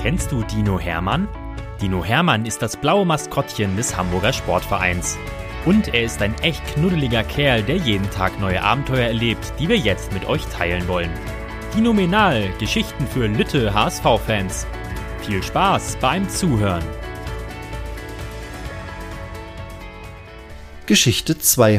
Kennst du Dino Hermann? Dino Hermann ist das blaue Maskottchen des Hamburger Sportvereins. Und er ist ein echt knuddeliger Kerl, der jeden Tag neue Abenteuer erlebt, die wir jetzt mit euch teilen wollen. Dinomenal, Geschichten für Lütte HSV-Fans. Viel Spaß beim Zuhören. Geschichte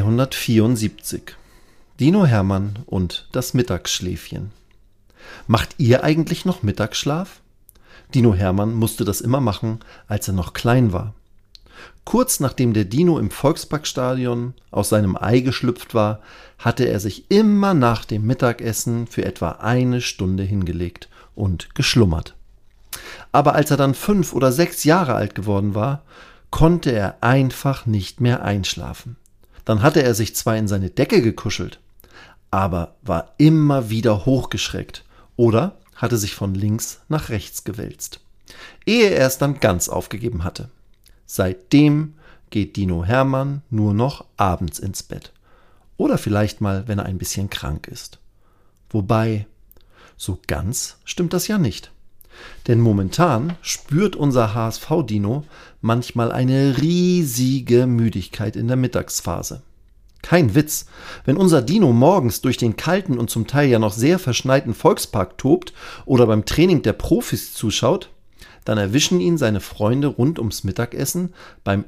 274. Dino Hermann und das Mittagsschläfchen. Macht ihr eigentlich noch Mittagsschlaf? Dino Hermann musste das immer machen, als er noch klein war. Kurz nachdem der Dino im Volksparkstadion aus seinem Ei geschlüpft war, hatte er sich immer nach dem Mittagessen für etwa 1 Stunde hingelegt und geschlummert. Aber als er dann 5 oder 6 Jahre alt geworden war, konnte er einfach nicht mehr einschlafen. Dann hatte er sich zwar in seine Decke gekuschelt, aber war immer wieder hochgeschreckt oder hatte sich von links nach rechts gewälzt, ehe er es dann ganz aufgegeben hatte. Seitdem geht Dino Hermann nur noch abends ins Bett. Oder vielleicht mal, wenn er ein bisschen krank ist. Wobei, so ganz stimmt das ja nicht. Denn momentan spürt unser HSV-Dino manchmal eine riesige Müdigkeit in der Mittagsphase. Kein Witz, wenn unser Dino morgens durch den kalten und zum Teil ja noch sehr verschneiten Volkspark tobt oder beim Training der Profis zuschaut, dann erwischen ihn seine Freunde rund ums Mittagessen beim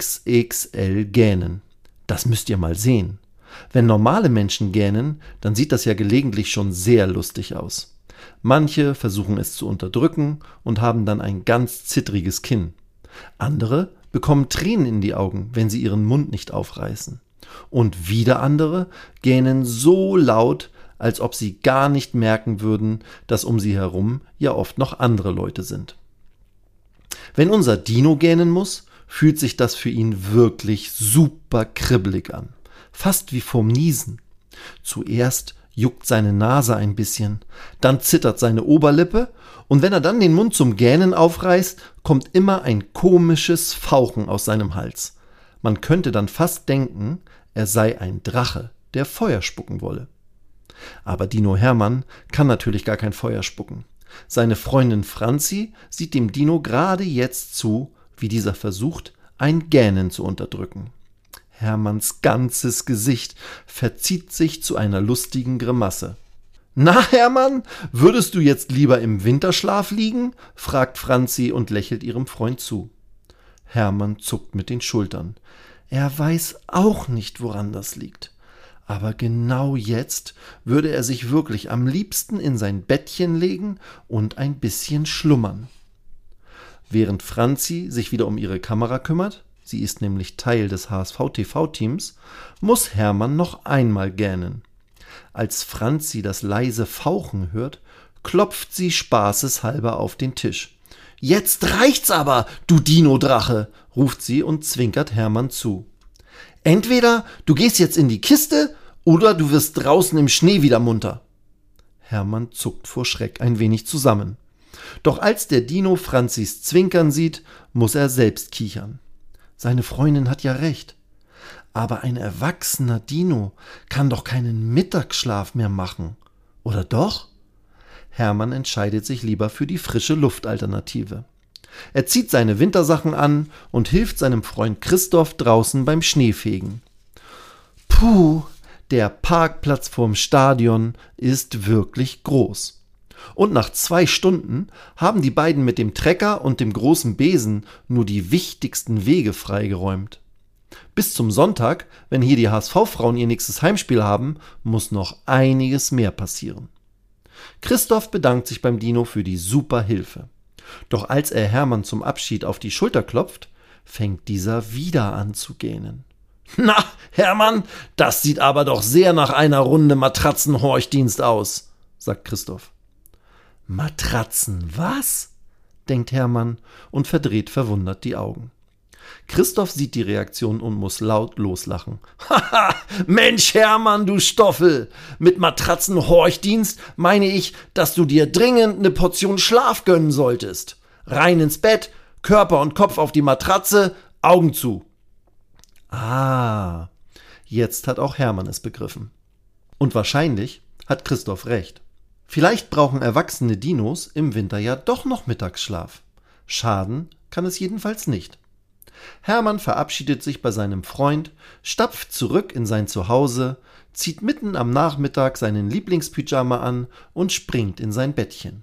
XXL Gähnen. Das müsst ihr mal sehen. Wenn normale Menschen gähnen, dann sieht das ja gelegentlich schon sehr lustig aus. Manche versuchen es zu unterdrücken und haben dann ein ganz zittriges Kinn. Andere bekommen Tränen in die Augen, wenn sie ihren Mund nicht aufreißen. Und wieder andere gähnen so laut, als ob sie gar nicht merken würden, dass um sie herum ja oft noch andere Leute sind. Wenn unser Dino gähnen muss, fühlt sich das für ihn wirklich super kribbelig an. Fast wie vorm Niesen. Zuerst juckt seine Nase ein bisschen, dann zittert seine Oberlippe und wenn er dann den Mund zum Gähnen aufreißt, kommt immer ein komisches Fauchen aus seinem Hals. Man könnte dann fast denken, er sei ein Drache, der Feuer spucken wolle. Aber Dino Hermann kann natürlich gar kein Feuer spucken. Seine Freundin Franzi sieht dem Dino gerade jetzt zu, wie dieser versucht, ein Gähnen zu unterdrücken. Hermanns ganzes Gesicht verzieht sich zu einer lustigen Grimasse. »Na, Hermann, würdest du jetzt lieber im Winterschlaf liegen?« fragt Franzi und lächelt ihrem Freund zu. Hermann zuckt mit den Schultern. Er weiß auch nicht, woran das liegt. Aber genau jetzt würde er sich wirklich am liebsten in sein Bettchen legen und ein bisschen schlummern. Während Franzi sich wieder um ihre Kamera kümmert, sie ist nämlich Teil des HSV-TV-Teams, muss Hermann noch einmal gähnen. Als Franzi das leise Fauchen hört, klopft sie spaßeshalber auf den Tisch. »Jetzt reicht's aber, du Dino-Drache«, ruft sie und zwinkert Hermann zu. »Entweder du gehst jetzt in die Kiste oder du wirst draußen im Schnee wieder munter.« Hermann zuckt vor Schreck ein wenig zusammen. Doch als der Dino Franzis Zwinkern sieht, muss er selbst kichern. Seine Freundin hat ja recht. Aber ein erwachsener Dino kann doch keinen Mittagsschlaf mehr machen. Oder doch? Hermann entscheidet sich lieber für die frische Luftalternative. Er zieht seine Wintersachen an und hilft seinem Freund Christoph draußen beim Schneefegen. Puh, der Parkplatz vorm Stadion ist wirklich groß. Und nach 2 Stunden haben die beiden mit dem Trecker und dem großen Besen nur die wichtigsten Wege freigeräumt. Bis zum Sonntag, wenn hier die HSV-Frauen ihr nächstes Heimspiel haben, muss noch einiges mehr passieren. Christoph bedankt sich beim Dino für die super Hilfe. Doch als er Hermann zum Abschied auf die Schulter klopft, fängt dieser wieder an zu gähnen. »Na, Hermann, das sieht aber doch sehr nach einer Runde Matratzenhorchdienst aus«, sagt Christoph. »Matratzen, was?«, denkt Hermann und verdreht verwundert die Augen. Christoph sieht die Reaktion und muss laut loslachen. »Haha, Mensch Hermann, du Stoffel! Mit Matratzenhorchdienst meine ich, dass du dir dringend eine Portion Schlaf gönnen solltest. Rein ins Bett, Körper und Kopf auf die Matratze, Augen zu.« Ah, jetzt hat auch Hermann es begriffen. Und wahrscheinlich hat Christoph recht. Vielleicht brauchen erwachsene Dinos im Winter ja doch noch Mittagsschlaf. Schaden kann es jedenfalls nicht. Hermann verabschiedet sich bei seinem Freund, stapft zurück in sein Zuhause, zieht mitten am Nachmittag seinen Lieblingspyjama an und springt in sein Bettchen.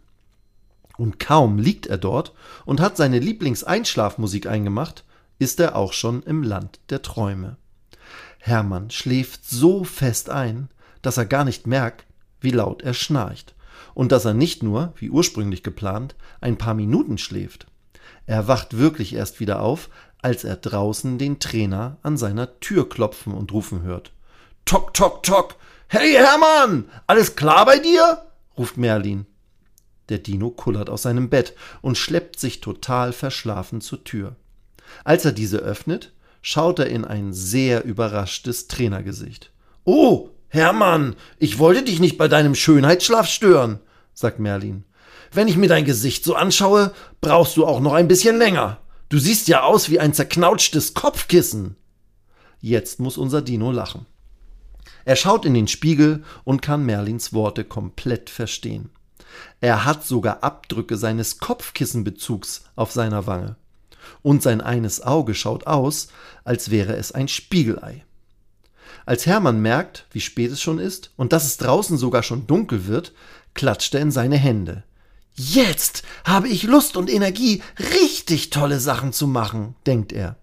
Und kaum liegt er dort und hat seine Lieblingseinschlafmusik eingemacht, ist er auch schon im Land der Träume. Hermann schläft so fest ein, dass er gar nicht merkt, wie laut er schnarcht und dass er nicht nur, wie ursprünglich geplant, ein paar Minuten schläft. Er wacht wirklich erst wieder auf, als er draußen den Trainer an seiner Tür klopfen und rufen hört. »Tok, tok, tok! Hey Hermann, alles klar bei dir?« ruft Merlin. Der Dino kullert aus seinem Bett und schleppt sich total verschlafen zur Tür. Als er diese öffnet, schaut er in ein sehr überraschtes Trainergesicht. »Oh, Hermann, ich wollte dich nicht bei deinem Schönheitsschlaf stören«, sagt Merlin. »Wenn ich mir dein Gesicht so anschaue, brauchst du auch noch ein bisschen länger. Du siehst ja aus wie ein zerknautschtes Kopfkissen.« Jetzt muss unser Dino lachen. Er schaut in den Spiegel und kann Merlins Worte komplett verstehen. Er hat sogar Abdrücke seines Kopfkissenbezugs auf seiner Wange. Und sein eines Auge schaut aus, als wäre es ein Spiegelei. Als Hermann merkt, wie spät es schon ist und dass es draußen sogar schon dunkel wird, klatscht er in seine Hände. »Jetzt habe ich Lust und Energie, richtig tolle Sachen zu machen«, denkt er.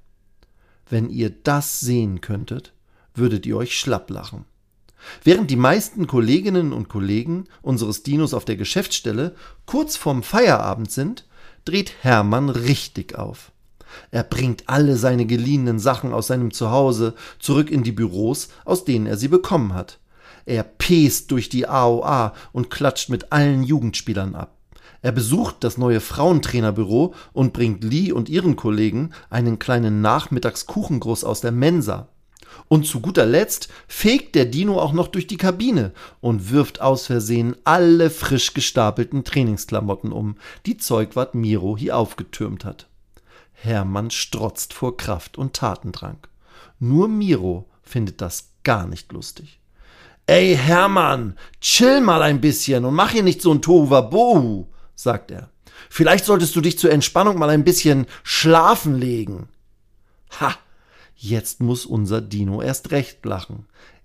Wenn ihr das sehen könntet, würdet ihr euch schlapp lachen. Während die meisten Kolleginnen und Kollegen unseres Dinos auf der Geschäftsstelle kurz vorm Feierabend sind, dreht Hermann richtig auf. Er bringt alle seine geliehenen Sachen aus seinem Zuhause zurück in die Büros, aus denen er sie bekommen hat. Er pest durch die AOA und klatscht mit allen Jugendspielern ab. Er besucht das neue Frauentrainerbüro und bringt Lee und ihren Kollegen einen kleinen Nachmittagskuchengruß aus der Mensa. Und zu guter Letzt fegt der Dino auch noch durch die Kabine und wirft aus Versehen alle frisch gestapelten Trainingsklamotten um, die Zeugwart Miro hier aufgetürmt hat. Hermann strotzt vor Kraft und Tatendrang. Nur Miro findet das gar nicht lustig. »Ey Hermann, chill mal ein bisschen und mach hier nicht so ein Tohuwabohu«, sagt er. »Vielleicht solltest du dich zur Entspannung mal ein bisschen schlafen legen.« Ha! Jetzt muss unser Dino erst recht lachen.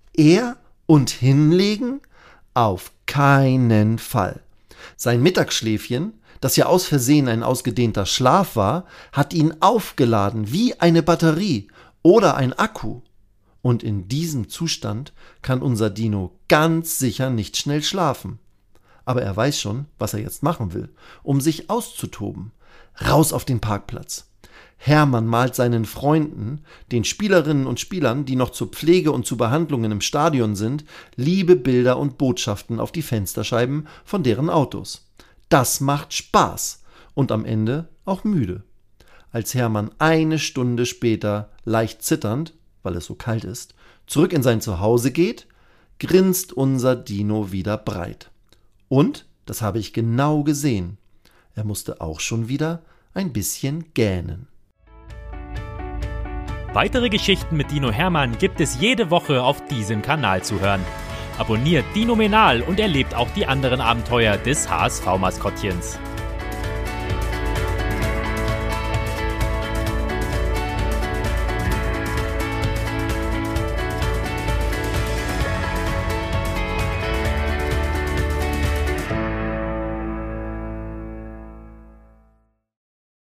Er und hinlegen? Auf keinen Fall. Sein Mittagsschläfchen, das ja aus Versehen ein ausgedehnter Schlaf war, hat ihn aufgeladen wie eine Batterie oder ein Akku. Und in diesem Zustand kann unser Dino ganz sicher nicht schnell schlafen. Aber er weiß schon, was er jetzt machen will, um sich auszutoben. Raus auf den Parkplatz. Hermann malt seinen Freunden, den Spielerinnen und Spielern, die noch zur Pflege und zu Behandlungen im Stadion sind, liebe Bilder und Botschaften auf die Fensterscheiben von deren Autos. Das macht Spaß und am Ende auch müde. Als Hermann eine Stunde später, leicht zitternd, weil es so kalt ist, zurück in sein Zuhause geht, grinst unser Dino wieder breit. Und, das habe ich genau gesehen, er musste auch schon wieder ein bisschen gähnen. Weitere Geschichten mit Dino Hermann gibt es jede Woche auf diesem Kanal zu hören. Abonniert Dinomenal und erlebt auch die anderen Abenteuer des HSV-Maskottchens.